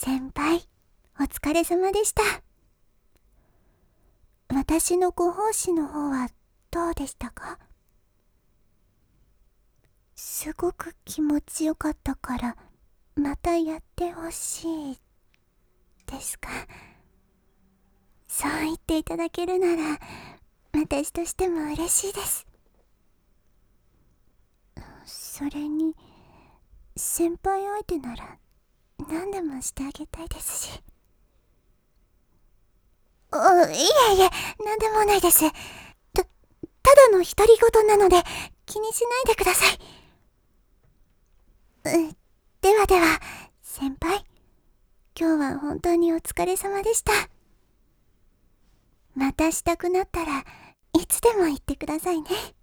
先輩、お疲れ様でした。私のご奉仕の方はどうでしたか？すごく気持ちよかったから、またやってほしいですか？そう言っていただけるなら、私としても嬉しいです。それに、先輩相手なら何でもしてあげたいですし。いえいえ、何でもないです。ただの独り言なので気にしないでください。ではでは、先輩、今日は本当にお疲れ様でした。またしたくなったらいつでも言ってくださいね。